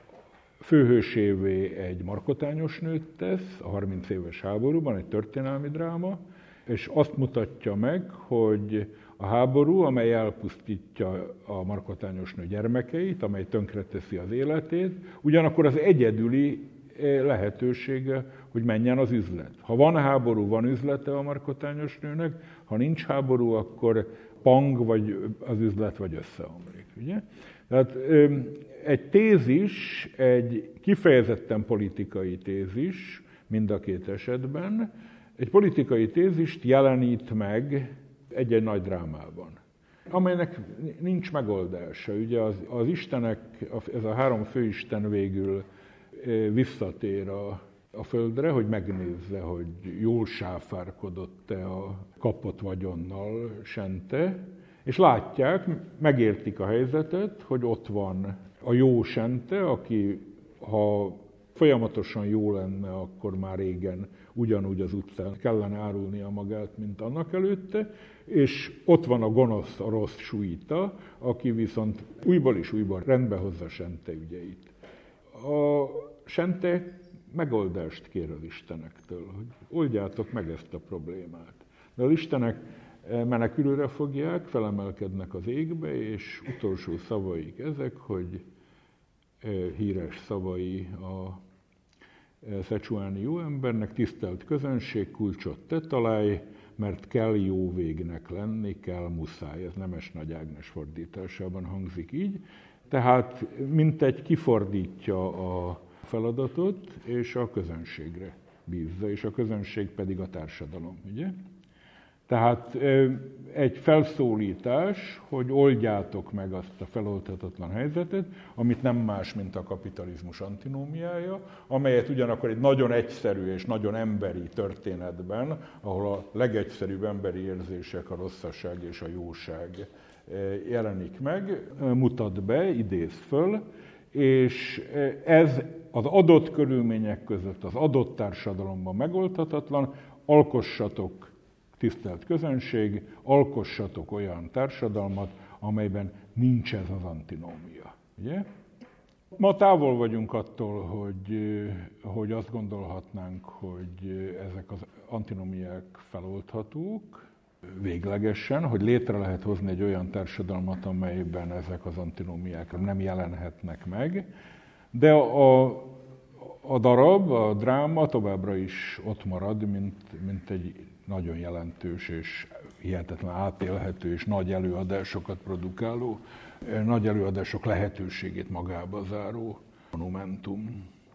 főhősévé egy markotányos nőt tesz a harminc éves háborúban, egy történelmi dráma, és azt mutatja meg, hogy a háború, amely elpusztítja a markotányos nő gyermekeit, amely tönkreteszi az életét, ugyanakkor az egyedüli lehetősége, hogy menjen az üzlet. Ha van háború, van üzlete a markotányos nőnek, ha nincs háború, akkor pang, vagy az üzlet, vagy összeomlik. Ugye? Tehát egy tézis, egy kifejezetten politikai tézis, mind a két esetben, egy politikai tézist jelenít meg egy-egy nagy drámában, amelynek nincs megoldása. Ugye az, az istenek, ez a három főisten végül visszatér a, a földre, hogy megnézze, hogy jól sáfárkodott-e a kapott vagyonnal Sente, és látják, megértik a helyzetet, hogy ott van a jó Sente, aki ha folyamatosan jó lenne, akkor már régen ugyanúgy az utcán kellene árulnia magát, mint annak előtte, és ott van a gonosz, a rossz Suita, aki viszont újból és újból rendbe hozza Sente ügyeit. A Sente megoldást kér az istenektől, hogy oldjátok meg ezt a problémát. De az istenek menekülőre fogják, felemelkednek az égbe, és utolsó szavaik ezek, hogy híres szavai a szecsuáni jó embernek, tisztelt közönség, kulcsot te találj, mert kell jó végnek lenni, kell muszáj. Ez Nemes Nagy Ágnes fordításában hangzik így. Tehát mintegy kifordítja a feladatot, és a közönségre bízza, és a közönség pedig a társadalom, ugye? Tehát egy felszólítás, hogy oldjátok meg azt a feloldhatatlan helyzetet, amit nem más, mint a kapitalizmus antinómiája, amelyet ugyanakkor egy nagyon egyszerű és nagyon emberi történetben, ahol a legegyszerűbb emberi érzések, a rosszaság és a jóság jelenik meg, mutat be, idéz föl, és ez az adott körülmények között, az adott társadalomban megoldhatatlan, alkossatok, tisztelt közönség, alkossatok olyan társadalmat, amelyben nincs ez az antinómia. Ugye? Ma távol vagyunk attól, hogy, hogy azt gondolhatnánk, hogy ezek az antinómiák feloldhatók véglegesen, hogy létre lehet hozni egy olyan társadalmat, amelyben ezek az antinómiák nem jelenhetnek meg, de a, a darab, a dráma továbbra is ott marad, mint, mint egy nagyon jelentős és hihetetlen átélhető és nagy előadásokat produkáló, nagy előadások lehetőségét magába záró monumentum.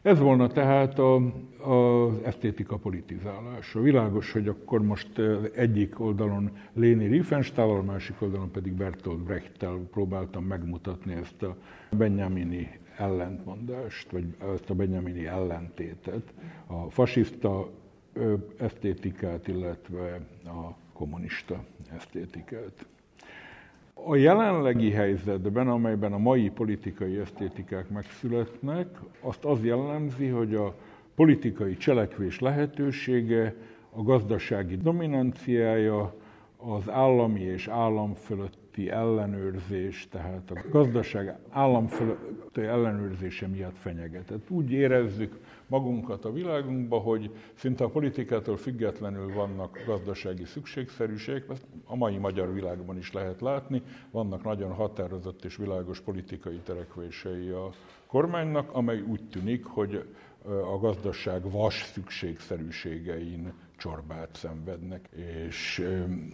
Ez volna tehát az esztétika politizálása. Világos, hogy akkor most egyik oldalon Leni Riefenstahl, a másik oldalon pedig Bertolt Brechttel próbáltam megmutatni ezt a benjamini ellentmondást, vagy ezt a benjamini ellentétet, a fasiszta esztétikát, illetve a kommunista esztétikát. A jelenlegi helyzetben, amelyben a mai politikai esztétikák megszületnek, azt az jellemzi, hogy a politikai cselekvés lehetősége, a gazdasági dominanciája, az állami és állam fölötti ellenőrzés, tehát a gazdaság állam fölötti ellenőrzése miatt fenyegetett. Úgy érezzük magunkat a világunkban, hogy szinte a politikától függetlenül vannak gazdasági szükségszerűségek, ezt a mai magyar világban is lehet látni, vannak nagyon határozott és világos politikai törekvései a kormánynak, amely úgy tűnik, hogy a gazdaság vas szükségszerűségein csorbát szenvednek, és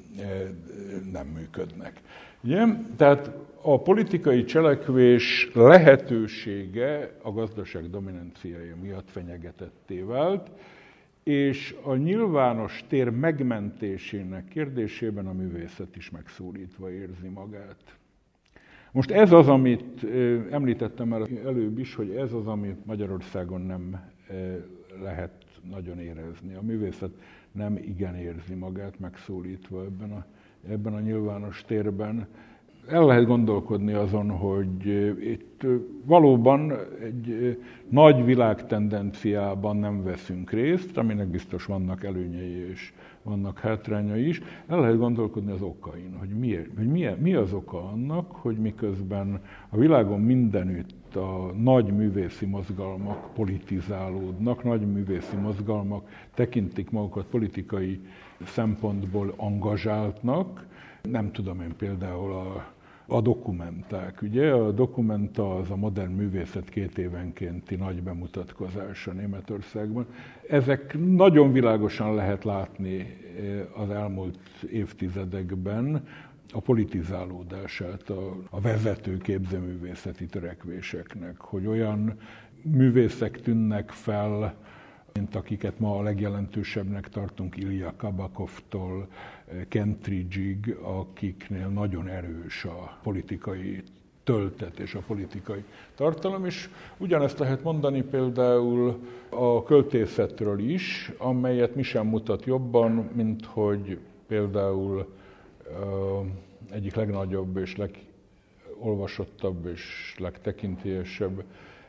nem működnek. Ugye? Tehát a politikai cselekvés lehetősége a gazdaság dominanciája miatt fenyegetetté vált, és a nyilvános tér megmentésének kérdésében a művészet is megszólítva érzi magát. Most ez az, amit említettem már előbb is, hogy ez az, amit Magyarországon nem lehet nagyon érezni. A művészet nem igen érzi magát megszólítva ebben a, ebben a nyilvános térben. El lehet gondolkodni azon, hogy itt valóban egy nagy világtendenciában nem veszünk részt, aminek biztos vannak előnyei és vannak hátrányai is. El lehet gondolkodni az okain, hogy, mi, hogy mi, mi az oka annak, hogy miközben a világon mindenütt a nagy művészi mozgalmak politizálódnak, nagy művészi mozgalmak tekintik magukat politikai szempontból angazsáltnak. Nem tudom én például a A dokumenták, ugye? A dokumenta az a modern művészet két évenkénti nagy bemutatkozása Németországban. Ezek nagyon világosan lehet látni az elmúlt évtizedekben a politizálódását a, a vezető képzőművészeti törekvéseknek, hogy olyan művészek tűnnek fel, mint akiket ma a legjelentősebbnek tartunk, Ilja Kabakovtól Kentridge-ig, akiknél nagyon erős a politikai töltet és a politikai tartalom, és ugyanezt lehet mondani például a költészetről is, amelyet mi sem mutat jobban, mint hogy például uh, egyik legnagyobb és legolvasottabb és legtekintélyesebb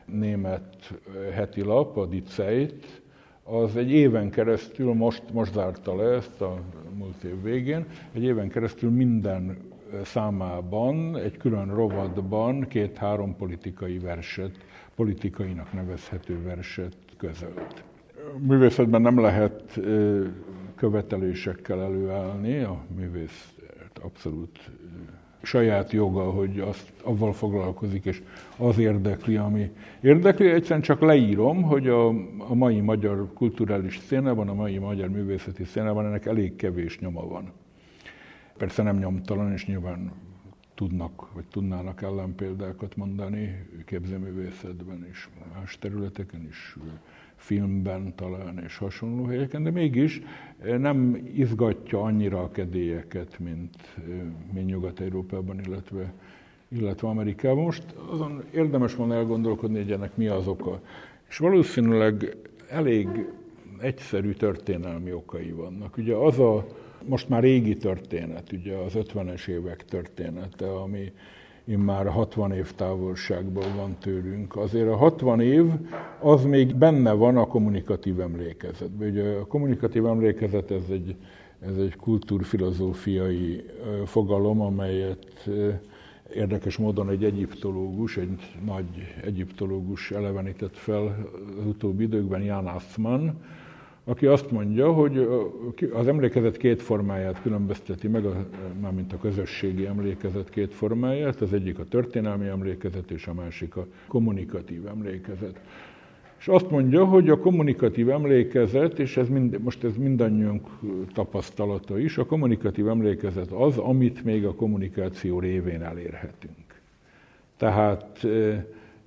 német heti lap, a Die Zeit, az egy éven keresztül, most, most zárta le ezt a múlt év végén, egy éven keresztül minden számában, egy külön rovatban két-három politikai verset, politikainak nevezhető verset közölt. Művészetben nem lehet követelésekkel előállni, a művész abszolút saját joga, hogy azt avval foglalkozik, és az érdekli, ami érdekli. Egyszerűen csak leírom, hogy a, a mai magyar kulturális szénában, a mai magyar művészeti szénában ennek elég kevés nyoma van. Persze nem nyomtalan, és nyilván tudnak, vagy tudnának ellenpéldákat mondani képzőművészetben és más területeken is, filmben talán és hasonló helyeken, de mégis nem izgatja annyira a kedélyeket, mint, mint Nyugat-Európában, illetve, illetve Amerikában. Most azon érdemes volna elgondolkodni, hogy ennek mi az oka. És valószínűleg elég egyszerű történelmi okai vannak. Ugye az a most már régi történet, ugye az ötvenes évek története, ami immár hatvan év távolságban van tőlünk. Azért a hatvan év az még benne van a kommunikatív emlékezetben. Ugye a kommunikatív emlékezet ez egy, ez egy kultúrfilozófiai fogalom, amelyet érdekes módon egy egyiptológus, egy nagy egyiptológus elevenített fel az utóbbi időkben, Jan Assmann, aki azt mondja, hogy az emlékezet két formáját különbözteti meg, mármint a közösségi emlékezet két formáját, az egyik a történelmi emlékezet, és a másik a kommunikatív emlékezet. És azt mondja, hogy a kommunikatív emlékezet, és ez mind, most ez mindannyiunk tapasztalata is, a kommunikatív emlékezet az, amit még a kommunikáció révén elérhetünk. Tehát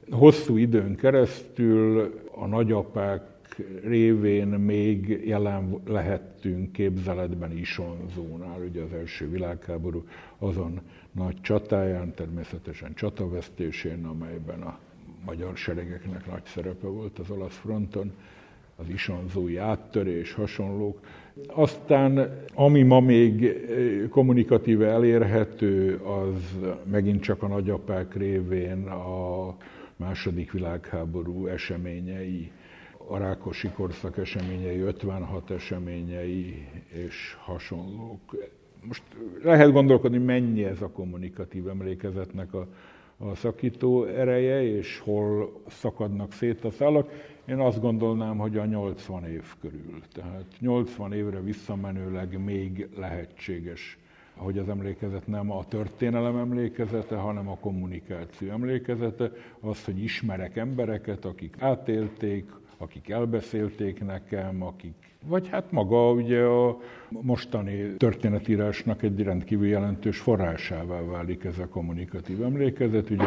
hosszú időn keresztül a nagyapák révén még jelen lehettünk képzeletben Isonzónál, ugye az első világháború azon nagy csatáján, természetesen csatavesztésén, amelyben a magyar seregeknek nagy szerepe volt az olasz fronton, az isonzói áttörés, hasonlók. Aztán, ami ma még kommunikatíve elérhető, az megint csak a nagyapák révén a második világháború eseményei, a Rákosi korszak eseményei, ötvenhat eseményei és hasonlók. Most lehet gondolkodni, mennyi ez a kommunikatív emlékezetnek a, a szakító ereje, és hol szakadnak szét a szálak. Én azt gondolnám, hogy a nyolcvan év körül. Tehát nyolcvan évre visszamenőleg még lehetséges, hogy az emlékezet nem a történelem emlékezete, hanem a kommunikáció emlékezete. Az, hogy ismerek embereket, akik átélték, akik elbeszélték nekem, akik... Vagy hát maga ugye a mostani történetírásnak egy rendkívül jelentős forrásává válik ez a kommunikatív emlékezet. Ugye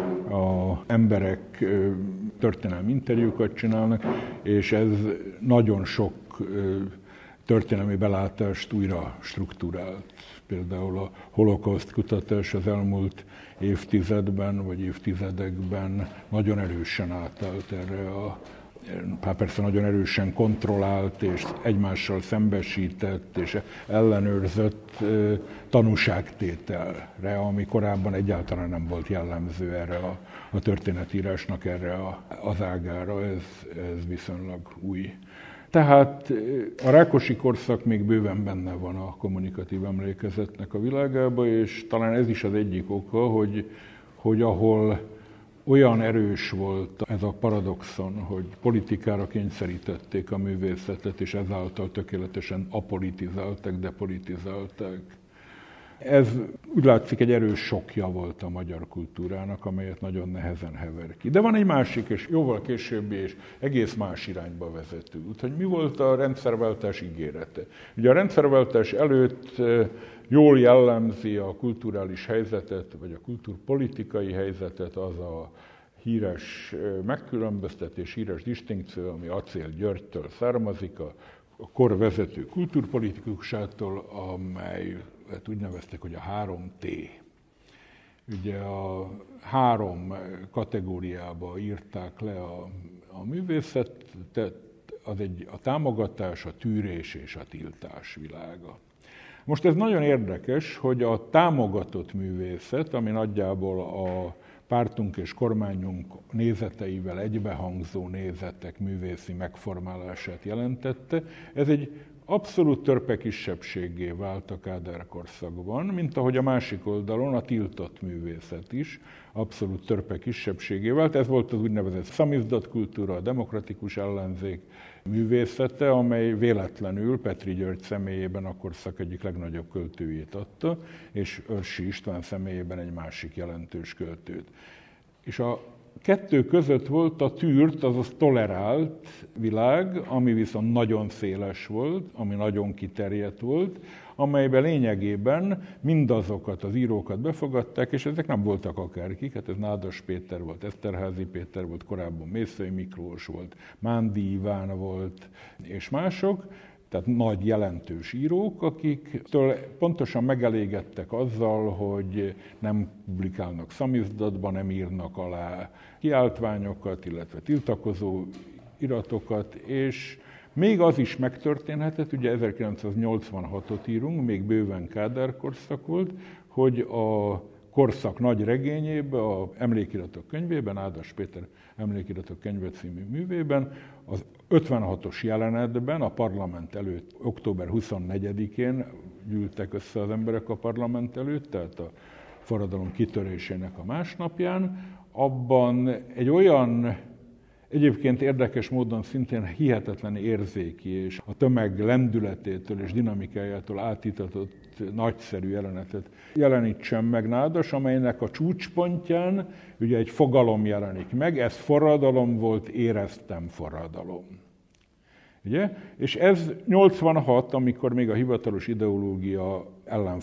az emberek történelmi interjúkat csinálnak, és ez nagyon sok történelmi belátást újra struktúrált. Például a holokauszt kutatás az elmúlt évtizedben vagy évtizedekben nagyon erősen átállt erre a persze nagyon erősen kontrollált és egymással szembesített és ellenőrzött tanúságtételre, ami korábban egyáltalán nem volt jellemző erre a, a történetírásnak, erre a, az ágára, ez, ez viszonylag új. Tehát a Rákosi korszak még bőven benne van a kommunikatív emlékezetnek a világába, és talán ez is az egyik oka, hogy, hogy ahol olyan erős volt ez a paradoxon, hogy politikára kényszerítették a művészetet, és ezáltal tökéletesen apolitizálták, depolitizálták. Ez úgy látszik egy erős sokja volt a magyar kultúrának, amelyet nagyon nehezen hever ki. De van egy másik, és jóval későbbi, és egész más irányba vezető út, hogy mi volt a rendszerváltás ígérete. Ugye a rendszerváltás előtt jól jellemzi a kulturális helyzetet, vagy a kultúrpolitikai helyzetet az a híres megkülönböztetés, híres distinkció, ami Acél Györgytől származik, a kor vezető kultúrpolitikusától, amely úgy nevezték, hogy a három té. Ugye a három kategóriába írták le a, a művészetet, az egy a támogatás, a tűrés és a tiltás világa. Most ez nagyon érdekes, hogy a támogatott művészet, ami nagyjából a pártunk és kormányunk nézeteivel egybehangzó nézetek művészi megformálását jelentette, ez egy abszolút törpe kisebbséggé vált a Kádár korszakban, mint ahogy a másik oldalon a tiltott művészet is abszolút törpe kisebbségé vált. Ez volt az úgynevezett szamizdat kultúra, a demokratikus ellenzék művészete, amely véletlenül Petry György személyében a korszak egyik legnagyobb költőjét adta, és Őrsi István személyében egy másik jelentős költőt. És a kettő között volt a tűrt, azaz tolerált világ, ami viszont nagyon széles volt, ami nagyon kiterjedt volt, amelyben lényegében mindazokat az írókat befogadták, és ezek nem voltak akárkik, hát ez Nádas Péter volt, Eszterházy Péter volt, korábban Mészöly Miklós volt, Mándi Iván volt, és mások, tehát nagy jelentős írók, akiktől pontosan megelégedtek azzal, hogy nem publikálnak szamizdatban, nem írnak alá kiáltványokat, illetve tiltakozó iratokat, és még az is megtörténhetett, ugye ezerkilencszáznyolcvanhatot írunk, még bőven Kádár korszak volt, hogy a korszak nagy regényében, a Emlékiratok könyvében, Ádas Péter Emlékiratok könyve című művében, az ötvenhatos jelenetben a parlament előtt, október huszonnegyedikén gyűltek össze az emberek a parlament előtt, tehát a forradalom kitörésének a másnapján, abban egy olyan, egyébként érdekes módon szintén hihetetlen érzéki és a tömeg lendületétől és dinamikájától átítatott nagyszerű jelenetet jelenítsen meg Nádas, amelynek a csúcspontján ugye egy fogalom jelenik meg, ez forradalom volt, éreztem forradalom. Ugye? És ez nyolcvanhat, amikor még a hivatalos ideológia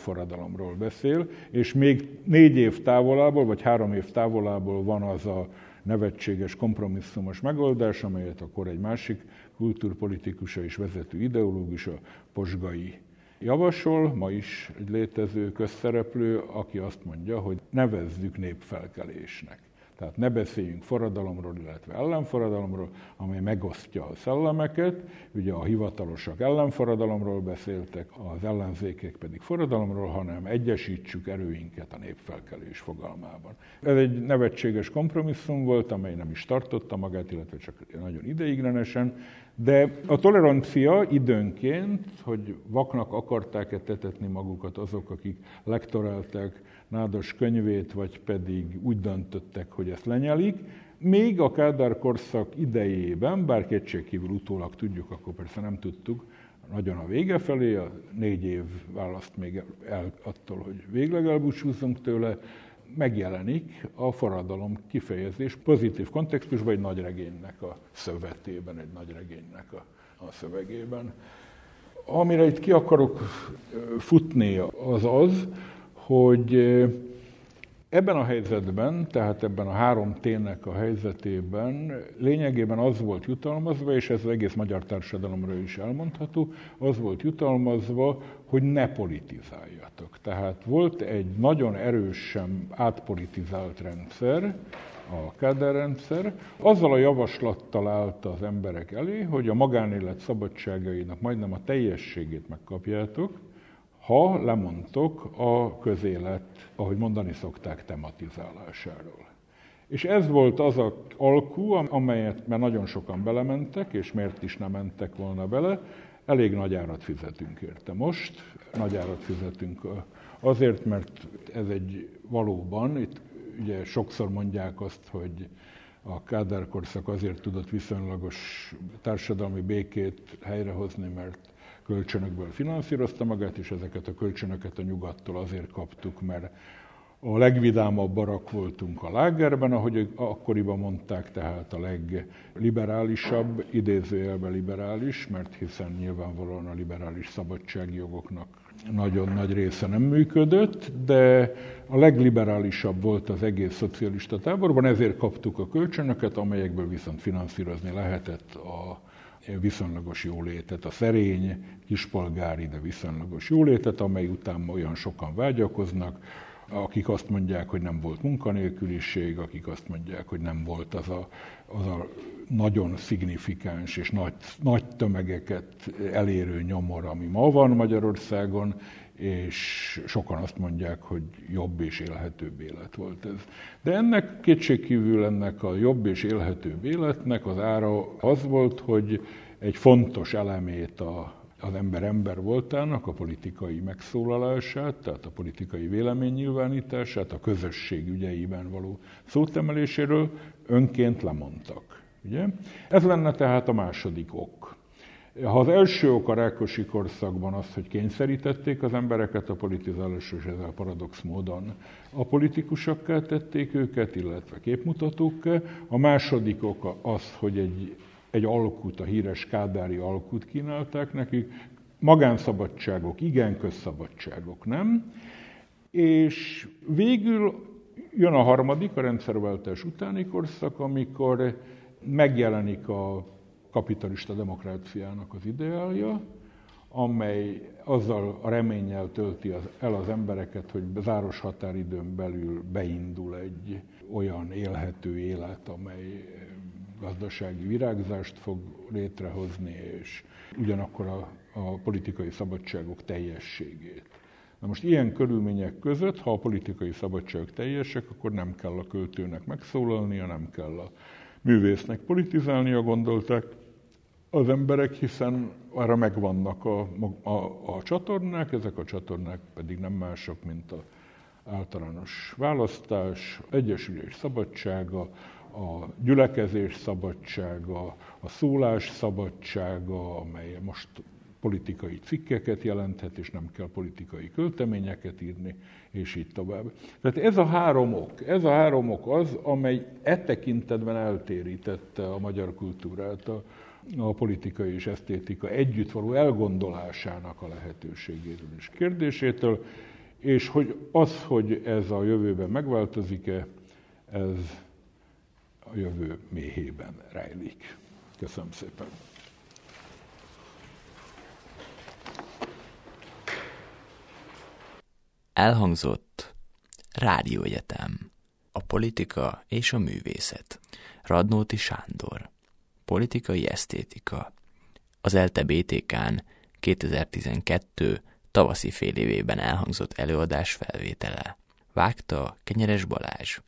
ellenforradalomról beszél, és még négy év távolából, vagy három év távolából van az a nevetséges, kompromisszumos megoldás, amelyet akkor egy másik kultúrpolitikusa és vezető ideológus, a Posgai javasol, ma is egy létező közszereplő, aki azt mondja, hogy nevezzük népfelkelésnek. Tehát ne beszéljünk forradalomról, illetve ellenforradalomról, amely megosztja a szellemeket. Ugye a hivatalosak ellenforradalomról beszéltek, az ellenzékek pedig forradalomról, hanem egyesítsük erőinket a népfelkelés fogalmában. Ez egy nevetséges kompromisszum volt, amely nem is tartotta magát, illetve csak nagyon ideiglenesen, de a tolerancia időnként, hogy vaknak akarták etetni magukat azok, akik lektorálták Nádas könyvét, vagy pedig úgy döntöttek, hogy ezt lenyelik. Még a Kádár korszak idejében, bár kétségkívül utólag tudjuk, akkor persze nem tudtuk, nagyon a vége felé, a négy év választ még el attól, hogy végleg elbúcsúzzunk tőle, megjelenik a forradalom kifejezés pozitív kontextusban egy nagy regénynek a szövetében, egy nagy regénynek a, a szövegében. Amire itt ki akarok futni, az az, hogy ebben a helyzetben, tehát ebben a három T-nek a helyzetében lényegében az volt jutalmazva, és ez az egész magyar társadalomra is elmondható, az volt jutalmazva, hogy ne politizáljatok. Tehát volt egy nagyon erősen átpolitizált rendszer, a Kádár rendszer, azzal a javaslattal állt az emberek elé, hogy a magánélet szabadságainak majdnem a teljességét megkapjátok, ha lemondtok a közélet, ahogy mondani szokták, tematizálásáról. És ez volt az az alkú, amelyet mert nagyon sokan belementek, és miért is nem mentek volna bele, elég nagy árat fizetünk érte most. Nagy árat fizetünk azért, mert ez egy valóban, itt ugye sokszor mondják azt, hogy a Kádár korszak azért tudott viszonylagos társadalmi békét helyrehozni, mert kölcsönökből finanszírozta magát, és ezeket a kölcsönöket a nyugattól azért kaptuk, mert a legvidámabb barak voltunk a lágerben, ahogy akkoriban mondták, tehát a legliberálisabb, idézőjelben liberális, mert hiszen nyilvánvalóan a liberális szabadságjogoknak nagyon nagy része nem működött, de a legliberálisabb volt az egész szocialista táborban, ezért kaptuk a kölcsönöket, amelyekből viszont finanszírozni lehetett a viszonylagos jólétet, a szerény, kispolgári, de viszonylagos jólétet, amely után olyan sokan vágyakoznak, akik azt mondják, hogy nem volt munkanélküliség, akik azt mondják, hogy nem volt az a, az a nagyon szignifikáns és nagy, nagy tömegeket elérő nyomor, ami ma van Magyarországon, és sokan azt mondják, hogy jobb és élhetőbb élet volt ez. De ennek kétségkívül ennek a jobb és élhetőbb életnek az ára az volt, hogy egy fontos elemét a az ember ember voltának, a politikai megszólalását, tehát a politikai véleménynyilvánítását, a közösség ügyeiben való szótemeléséről önként lemondtak. Ugye? Ez lenne tehát a második ok. Ha az első ok a Rákosi korszakban az, hogy kényszerítették az embereket a politizálásra, és ezzel paradox módon a politikusokká tették őket, illetve képmutatókká. A második ok az, hogy egy egy alkut, a híres kádári alkut kínálták nekik, magánszabadságok, igen, közszabadságok, nem? És végül jön a harmadik, a rendszerváltás utáni korszak, amikor megjelenik a kapitalista demokráciának az ideálja, amely azzal a reménnyel tölti el az embereket, hogy záros határidőn belül beindul egy olyan élhető élet, amely gazdasági virágzást fog létrehozni, és ugyanakkor a, a politikai szabadságok teljességét. Na most ilyen körülmények között, ha a politikai szabadságok teljesek, akkor nem kell a költőnek megszólalnia, nem kell a művésznek politizálnia, gondolták az emberek, hiszen arra megvannak a, a, a csatornák, ezek a csatornák pedig nem mások, mint az általános választás, egyesülés szabadsága, a gyülekezés szabadsága, a szólás szabadsága, amely most politikai cikkeket jelenthet, és nem kell politikai költeményeket írni, és így tovább. Tehát ez a három ok, ez a három ok az, amely e tekintetben eltérítette a magyar kultúrát a, a politikai és esztétika együtt való elgondolásának a lehetőségéről és kérdésétől, és hogy az, hogy ez a jövőben megváltozik-e, ez a jövő méhében rejlik. Köszönöm szépen! Elhangzott Rádióegyetem. A politika és a művészet. Radnóti Sándor. Politikai esztétika. Az ELTE bé té kán kétezer-tizenkettő tavaszi félévében elhangzott előadás felvétele. Vágta Kenyeres Balázs.